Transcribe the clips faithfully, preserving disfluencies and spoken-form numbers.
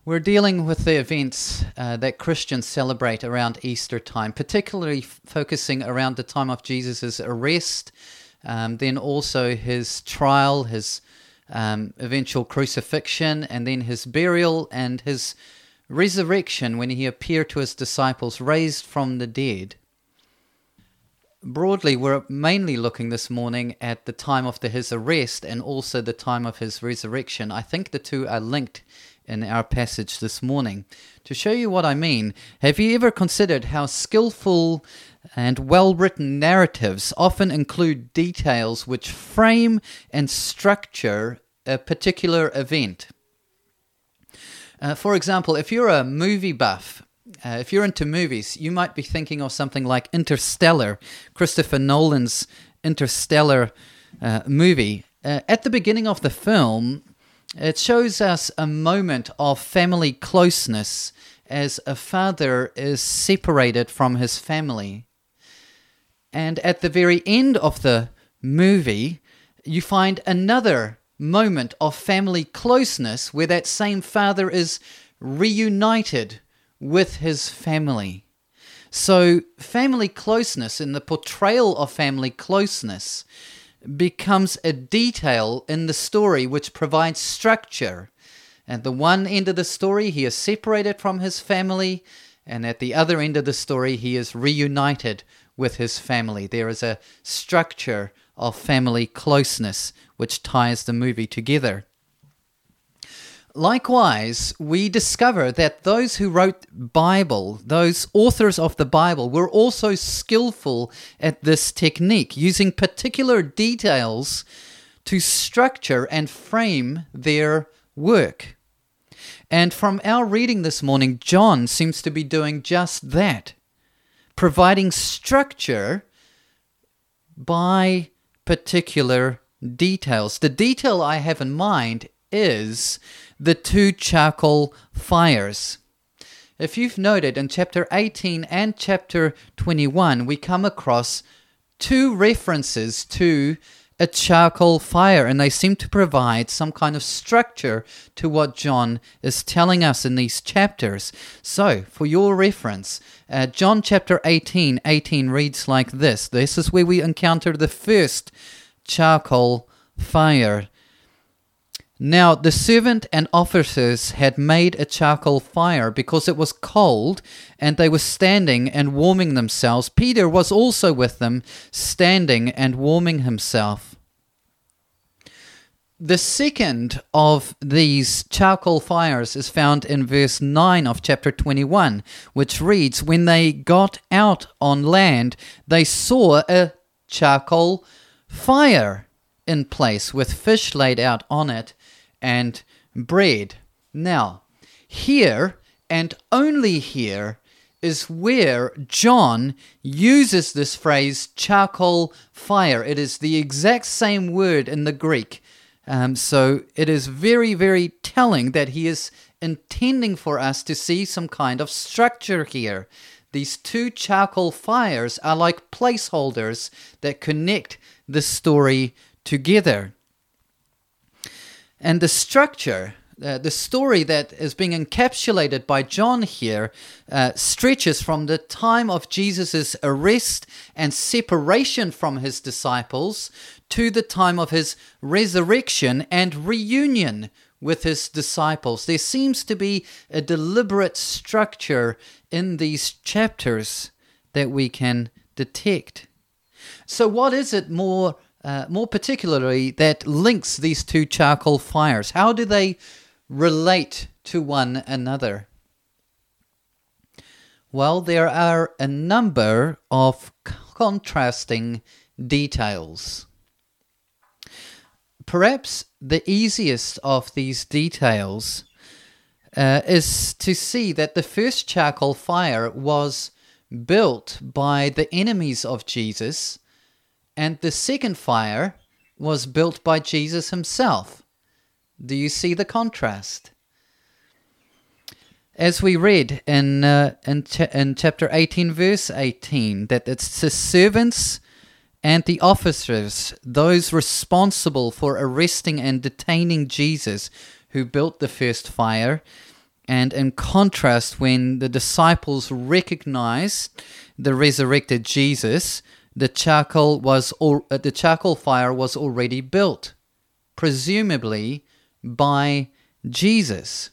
We're dealing with the events uh, that Christians celebrate around Easter time, particularly f- focusing around the time of Jesus' arrest, um, then also his trial, his um, eventual crucifixion, and then his burial and his resurrection when he appeared to his disciples, raised from the dead. Broadly, we're mainly looking this morning at the time of the, his arrest and also the time of his resurrection. I think the two are linked in our passage this morning. To show you what I mean, have you ever considered how skillful and well-written narratives often include details which frame and structure a particular event? Uh, for example, if you're a movie buff, uh, if you're into movies, you might be thinking of something like Interstellar, Christopher Nolan's Interstellar uh, movie. Uh, at the beginning of the film, it shows us a moment of family closeness as a father is separated from his family. And at the very end of the movie, you find another moment of family closeness where that same father is reunited with his family. So family closeness and the portrayal of family closeness becomes a detail in the story which provides structure. At the one end of the story, he is separated from his family, and at the other end of the story, he is reunited with his family. There is a structure of family closeness which ties the movie together. Likewise, we discover that those who wrote Bible, those authors of the Bible, were also skillful at this technique, using particular details to structure and frame their work. And from our reading this morning, John seems to be doing just that, providing structure by particular details. The detail I have in mind is the two charcoal fires. If you've noted, in chapter eighteen and chapter twenty-one, we come across two references to a charcoal fire, and they seem to provide some kind of structure to what John is telling us in these chapters. So, for your reference, uh, John chapter eighteen, eighteen reads like this. This is where we encounter the first charcoal fire. Now the servant and officers had made a charcoal fire because it was cold, and they were standing and warming themselves. Peter was also with them, standing and warming himself. The second of these charcoal fires is found in verse nine of chapter twenty-one, which reads, "When they got out on land, they saw a charcoal fire in place with fish laid out on it and bread." Now, here and only here is where John uses this phrase, charcoal fire. It is the exact same word in the Greek. Um, so it is very, very telling that he is intending for us to see some kind of structure here. These two charcoal fires are like placeholders that connect the story together. And the structure, uh, the story that is being encapsulated by John here uh, stretches from the time of Jesus' arrest and separation from his disciples to the time of his resurrection and reunion with his disciples. There seems to be a deliberate structure in these chapters that we can detect. So what is it more Uh, more particularly, that links these two charcoal fires? How do they relate to one another? Well, there are a number of contrasting details. Perhaps the easiest of these details uh, is to see that the first charcoal fire was built by the enemies of Jesus, and the second fire was built by Jesus himself. Do you see the contrast? As we read in uh, in, ch- in chapter eighteen, verse eighteen, that it's the servants and the officers, those responsible for arresting and detaining Jesus, who built the first fire. And in contrast, when the disciples recognized the resurrected Jesus, the charcoal was al- uh, the charcoal fire was already built, presumably by Jesus.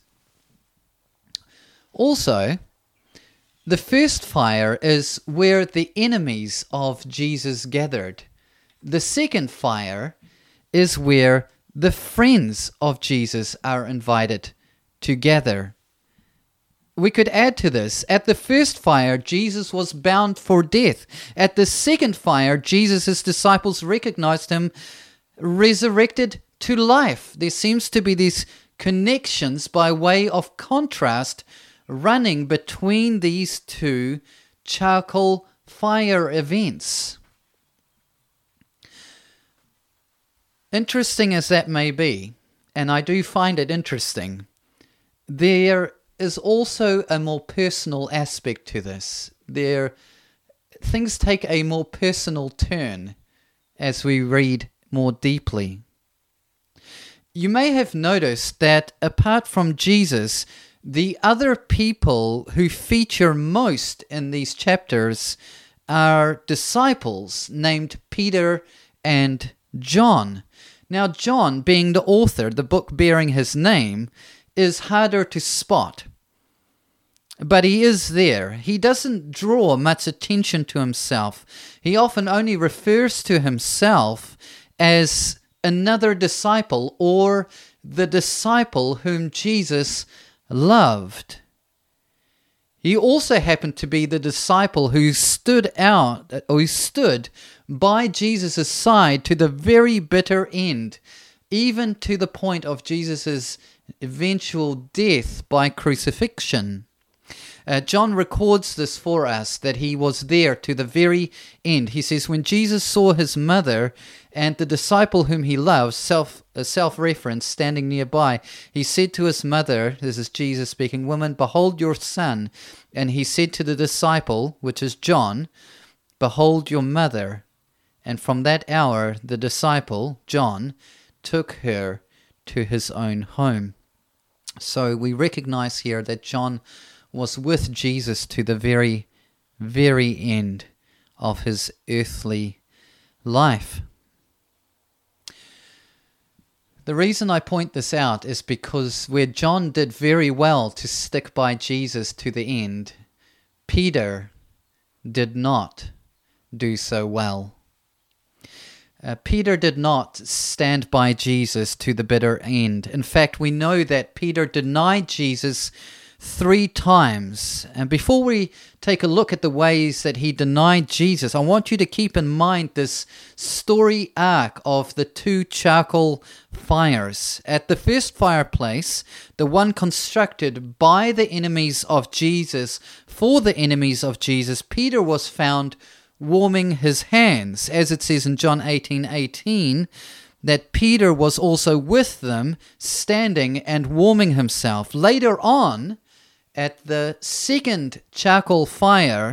Also, the first fire is where the enemies of Jesus gathered. The second fire is where the friends of Jesus are invited to gather. We could add to this, at the first fire, Jesus was bound for death. At the second fire, Jesus' disciples recognized him resurrected to life. There seems to be these connections by way of contrast running between these two charcoal fire events. Interesting as that may be, and I do find it interesting, there is also a more personal aspect to this. There, things take a more personal turn as we read more deeply. You may have noticed that apart from Jesus, the other people who feature most in these chapters are disciples named Peter and John. Now, John, being the author, the book bearing his name, is harder to spot. But he is there. He doesn't draw much attention to himself. He often only refers to himself as another disciple or the disciple whom Jesus loved. He also happened to be the disciple who stood out, or who stood by Jesus' side to the very bitter end, even to the point of Jesus' eventual death by crucifixion. Uh, John records this for us, that he was there to the very end. He says, when Jesus saw his mother and the disciple whom he loves, self, uh, self-reference, standing nearby, he said to his mother, this is Jesus speaking, "Woman, behold your son." And he said to the disciple, which is John, "Behold your mother." And from that hour, the disciple, John, took her to his own home. So we recognize here that John was with Jesus to the very, very end of his earthly life. The reason I point this out is because where John did very well to stick by Jesus to the end, Peter did not do so well. Uh, Peter did not stand by Jesus to the bitter end. In fact, we know that Peter denied Jesus three times. And before we take a look at the ways that he denied Jesus, I want you to keep in mind this story arc of the two charcoal fires. At the first fireplace, the one constructed by the enemies of Jesus for the enemies of Jesus, Peter was found warming his hands, as it says in John eighteen eighteen, that Peter was also with them, standing and warming himself. Later on, at the second charcoal fire,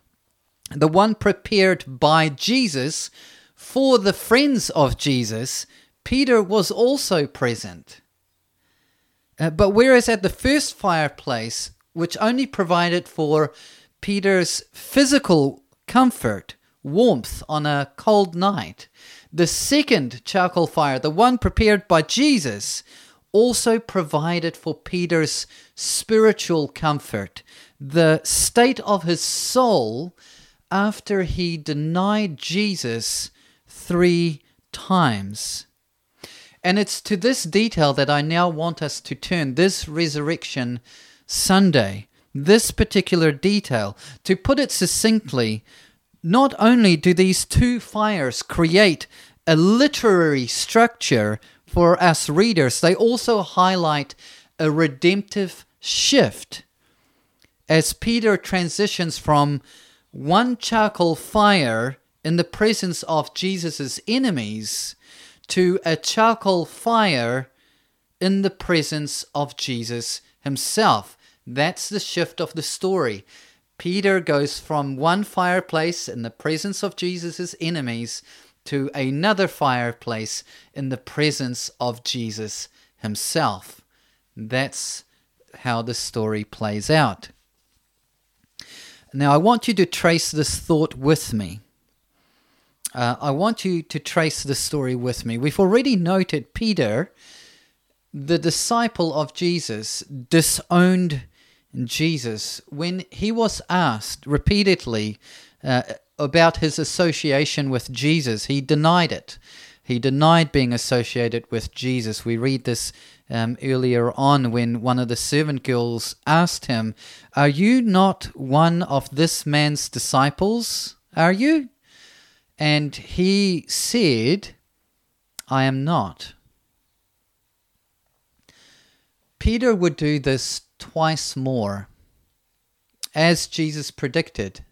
the one prepared by Jesus for the friends of Jesus, Peter was also present. Uh, but whereas at the first fireplace, which only provided for Peter's physical comfort, warmth on a cold night, the second charcoal fire, the one prepared by Jesus, also provided for Peter's spiritual comfort, the state of his soul after he denied Jesus three times. And it's to this detail that I now want us to turn this Resurrection Sunday, this particular detail. To put it succinctly, not only do these two fires create a literary structure for us readers, they also highlight a redemptive shift as Peter transitions from one charcoal fire in the presence of Jesus' enemies to a charcoal fire in the presence of Jesus himself. That's the shift of the story. Peter goes from one fireplace in the presence of Jesus' enemies to another fireplace in the presence of Jesus himself. That's how the story plays out. Now, I want you to trace this thought with me. Uh, I want you to trace the story with me. We've already noted Peter, the disciple of Jesus, disowned Jesus when he was asked repeatedly uh, about his association with Jesus. He denied it. He denied being associated with Jesus. We read this um, earlier on when one of the servant girls asked him, "Are you not one of this man's disciples? Are you?" And he said, "I am not." Peter would do this twice more, as Jesus predicted.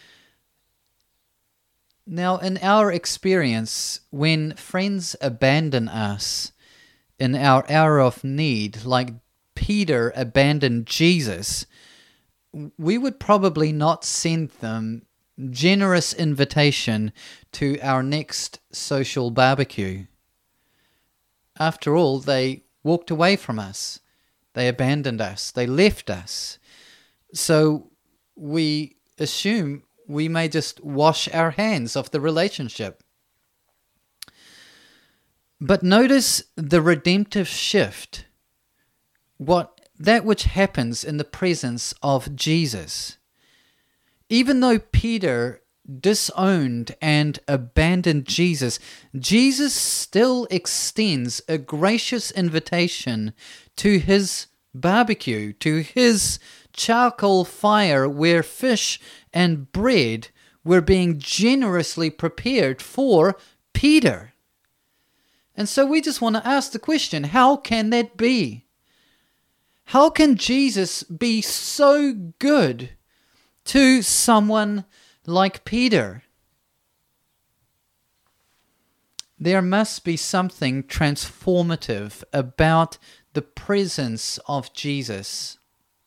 Now, in our experience, when friends abandon us in our hour of need, like Peter abandoned Jesus, we would probably not send them generous invitation to our next social barbecue. After all, they walked away from us. They abandoned us. They left us. So we assume we may just wash our hands of the relationship. But notice the redemptive shift, what that which happens in the presence of Jesus. Even though Peter disowned and abandoned Jesus, Jesus still extends a gracious invitation to his barbecue, to his charcoal fire where fish and bread were being generously prepared for Peter. And so we just want to ask the question, how can that be? How can Jesus be so good to someone like Peter? There must be something transformative about the presence of Jesus.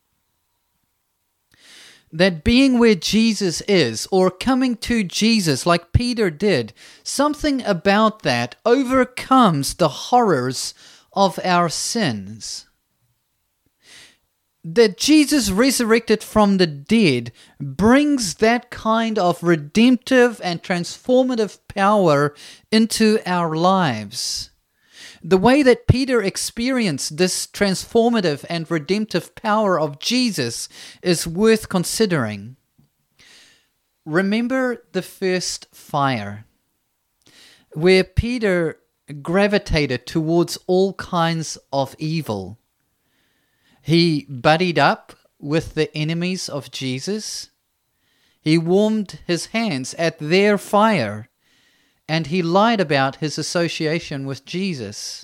That being where Jesus is, or coming to Jesus like Peter did, something about that overcomes the horrors of our sins. That Jesus resurrected from the dead brings that kind of redemptive and transformative power into our lives. The way that Peter experienced this transformative and redemptive power of Jesus is worth considering. Remember the first fire, where Peter gravitated towards all kinds of evil. He buddied up with the enemies of Jesus. He warmed his hands at their fire. And he lied about his association with Jesus.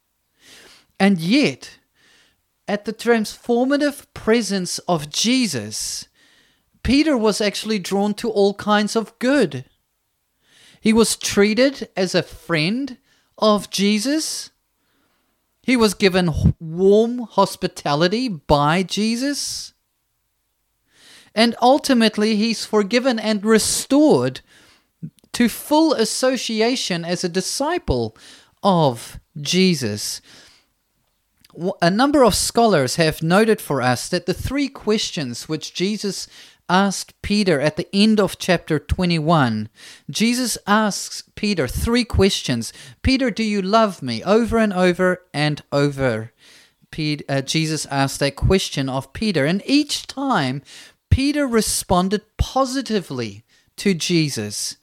And yet, at the transformative presence of Jesus, Peter was actually drawn to all kinds of good. He was treated as a friend of Jesus. He was given warm hospitality by Jesus. And ultimately, he's forgiven and restored to full association as a disciple of Jesus. A number of scholars have noted for us that the three questions which Jesus asked Peter at the end of chapter twenty-one, Jesus asks Peter three questions. Peter, do you love me? Over and over and over. Peter, uh, Jesus asked that question of Peter, and each time Peter responded positively to Jesus.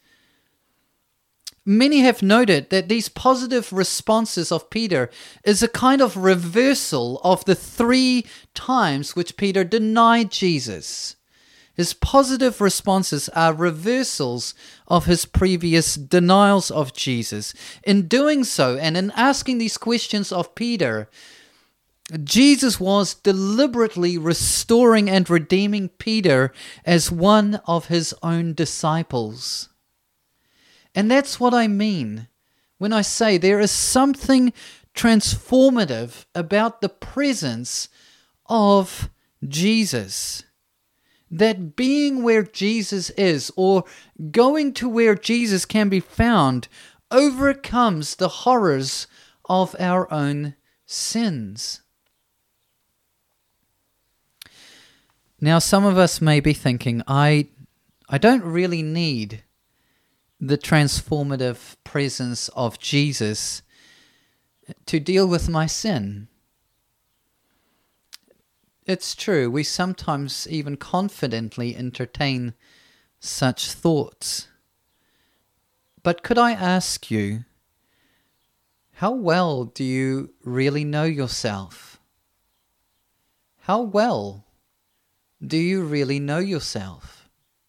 Many have noted that these positive responses of Peter is a kind of reversal of the three times which Peter denied Jesus. His positive responses are reversals of his previous denials of Jesus. In doing so, and in asking these questions of Peter, Jesus was deliberately restoring and redeeming Peter as one of his own disciples. And that's what I mean when I say there is something transformative about the presence of Jesus. That being where Jesus is, or going to where Jesus can be found, overcomes the horrors of our own sins. Now, some of us may be thinking, I, I don't really need the transformative presence of Jesus to deal with my sin. It's true, we sometimes even confidently entertain such thoughts. But could I ask you, how well do you really know yourself? How well do you really know yourself?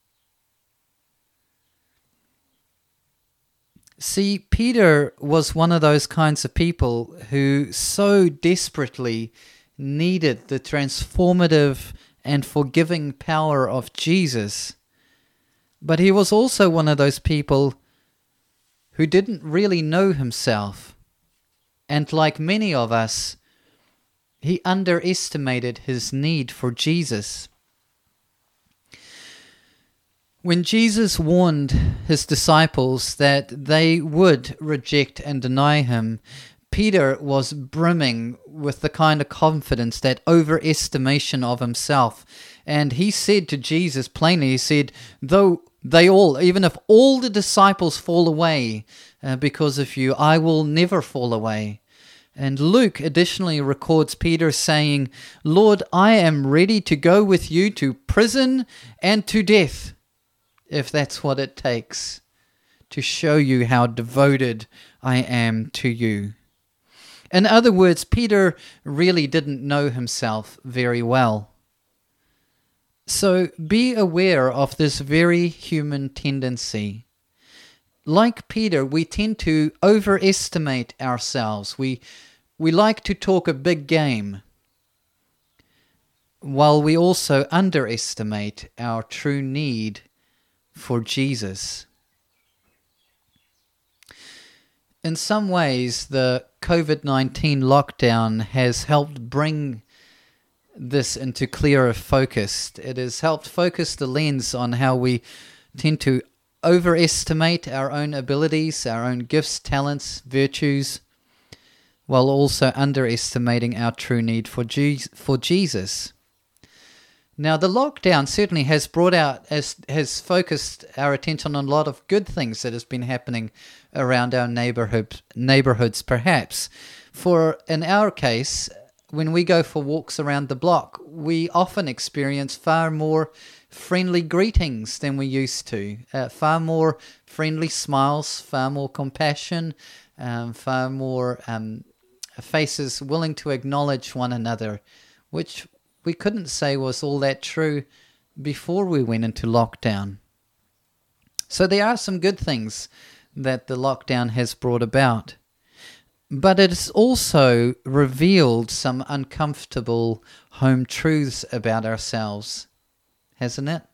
See, Peter was one of those kinds of people who so desperately needed the transformative and forgiving power of Jesus. But he was also one of those people who didn't really know himself. And like many of us, he underestimated his need for Jesus. When Jesus warned his disciples that they would reject and deny him, Peter was brimming with the kind of confidence, that overestimation of himself. And he said to Jesus plainly, he said, though they all, even if all the disciples fall away uh, because of you, I will never fall away. And Luke additionally records Peter saying, Lord, I am ready to go with you to prison and to death, if that's what it takes, to show you how devoted I am to you. In other words, Peter really didn't know himself very well. So be aware of this very human tendency. Like Peter, we tend to overestimate ourselves. We, we like to talk a big game, while we also underestimate our true need for Jesus. In some ways, the covid nineteen lockdown has helped bring this into clearer focus. It has helped focus the lens on how we tend to overestimate our own abilities, our own gifts, talents, virtues, while also underestimating our true need for Je- for Jesus. Now, the lockdown certainly has brought out, has, has focused our attention on a lot of good things that has been happening around our neighborhood, neighborhoods, perhaps. For, in our case, when we go for walks around the block, we often experience far more friendly greetings than we used to, uh, far more friendly smiles, far more compassion, um, far more um, faces willing to acknowledge one another, which we couldn't say was all that true before we went into lockdown. So there are some good things that the lockdown has brought about. But it has also revealed some uncomfortable home truths about ourselves, hasn't it?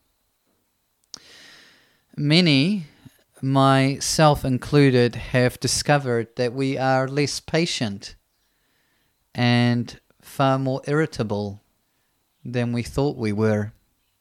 Many, myself included, have discovered that we are less patient and far more irritable than we thought we were.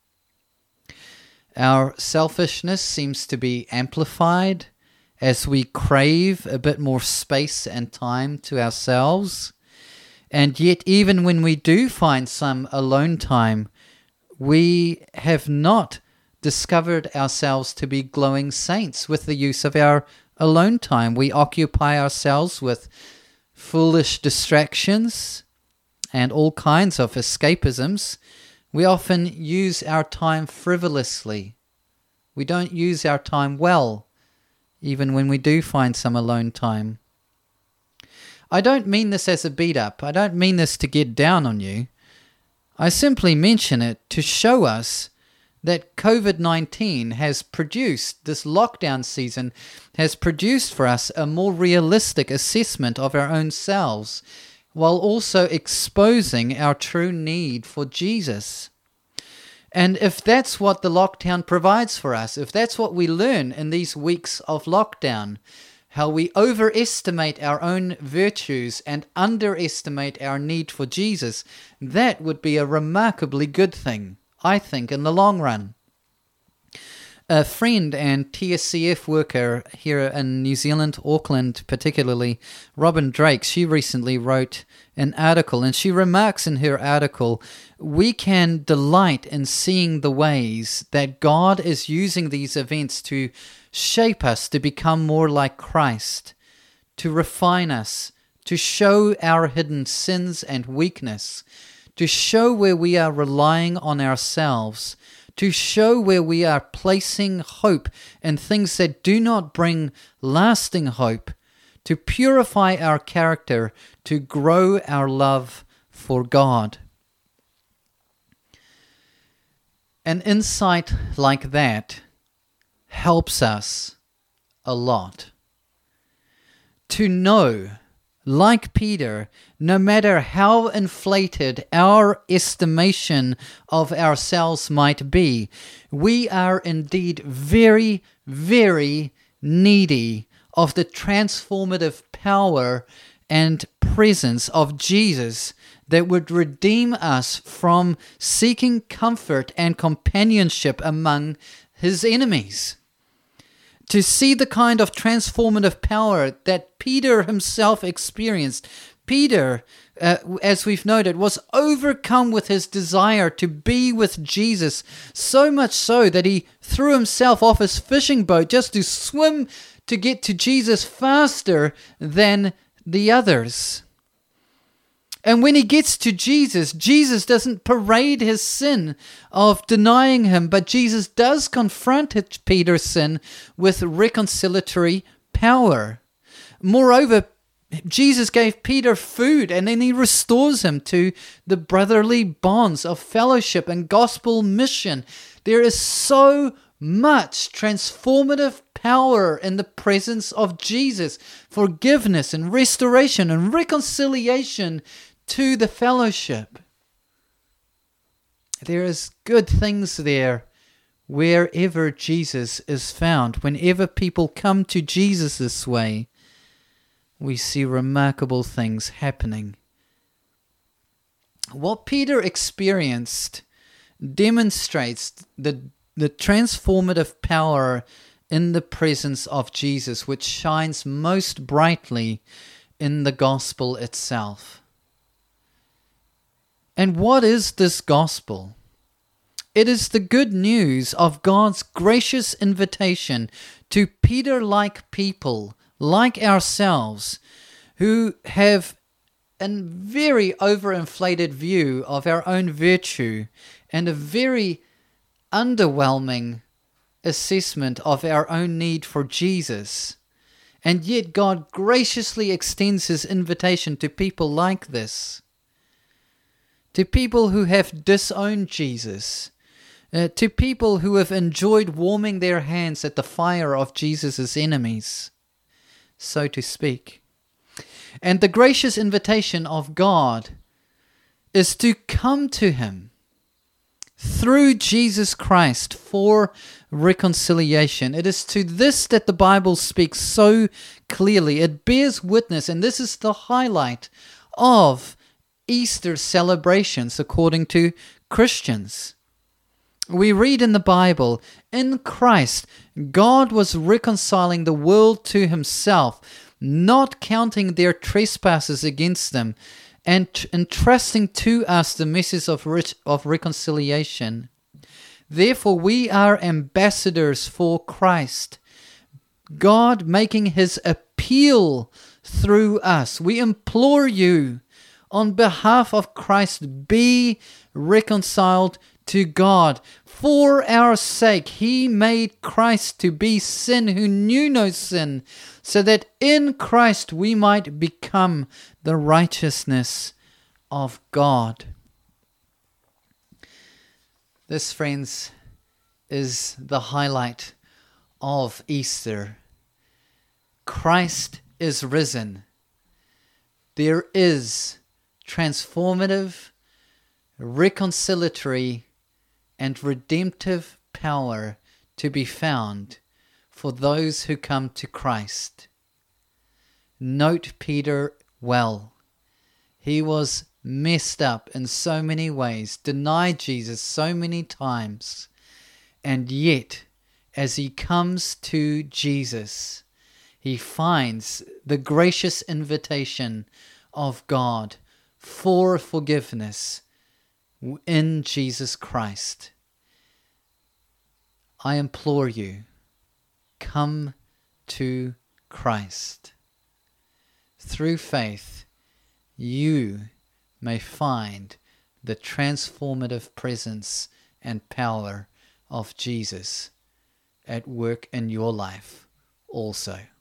Our selfishness seems to be amplified as we crave a bit more space and time to ourselves. And yet, even when we do find some alone time, we have not discovered ourselves to be glowing saints with the use of our alone time. We occupy ourselves with foolish distractions and all kinds of escapisms. We often use our time frivolously. We don't use our time well, even when we do find some alone time. I don't mean this as a beat up. I don't mean this to get down on you. I simply mention it to show us that covid nineteen has produced, this lockdown season has produced for us a more realistic assessment of our own selves, while also exposing our true need for Jesus. And if that's what the lockdown provides for us, if that's what we learn in these weeks of lockdown, how we overestimate our own virtues and underestimate our need for Jesus, that would be a remarkably good thing, I think, in the long run. A friend and T S C F worker here in New Zealand, Auckland particularly, Robin Drake, she recently wrote an article, and she remarks in her article, we can delight in seeing the ways that God is using these events to shape us to become more like Christ, to refine us, to show our hidden sins and weakness, to show where we are relying on ourselves, to show where we are placing hope in things that do not bring lasting hope, to purify our character, to grow our love for God. An insight like that helps us a lot. To know, like Peter, no matter how inflated our estimation of ourselves might be, we are indeed very, very needy of the transformative power and presence of Jesus that would redeem us from seeking comfort and companionship among his enemies. To see the kind of transformative power that Peter himself experienced. Peter, uh, as we've noted, was overcome with his desire to be with Jesus, so much so that he threw himself off his fishing boat just to swim to get to Jesus faster than the others. And when he gets to Jesus, Jesus doesn't parade his sin of denying him, but Jesus does confront Peter's sin with reconciliatory power. Moreover, Jesus gave Peter food, and then he restores him to the brotherly bonds of fellowship and gospel mission. There is so much transformative power in the presence of Jesus, forgiveness and restoration and reconciliation to the fellowship. There is good things there wherever Jesus is found. Whenever people come to Jesus this way, we see remarkable things happening. What Peter experienced demonstrates the, the transformative power in the presence of Jesus, which shines most brightly in the gospel itself. And what is this gospel? It is the good news of God's gracious invitation to Peter-like people, like ourselves, who have a very overinflated view of our own virtue and a very underwhelming assessment of our own need for Jesus. And yet God graciously extends his invitation to people like this. To people who have disowned Jesus, uh, to people who have enjoyed warming their hands at the fire of Jesus' enemies, so to speak. And the gracious invitation of God is to come to him through Jesus Christ for reconciliation. It is to this that the Bible speaks so clearly. It bears witness, and this is the highlight of Easter celebrations according to Christians. We read in the Bible, in Christ, God was reconciling the world to himself, not counting their trespasses against them, and entrusting to us the message of, rich, of reconciliation. Therefore, we are ambassadors for Christ, God making his appeal through us. We implore you, on behalf of Christ, be reconciled to God. For our sake, he made Christ to be sin who knew no sin, so that in Christ we might become the righteousness of God. This, friends, is the highlight of Easter. Christ is risen. There is transformative, reconciliatory, and redemptive power to be found for those who come to Christ. Note Peter well. He was messed up in so many ways, denied Jesus so many times, and yet, as he comes to Jesus, he finds the gracious invitation of God for forgiveness in Jesus Christ. I implore you, come to Christ. Through faith, you may find the transformative presence and power of Jesus at work in your life also.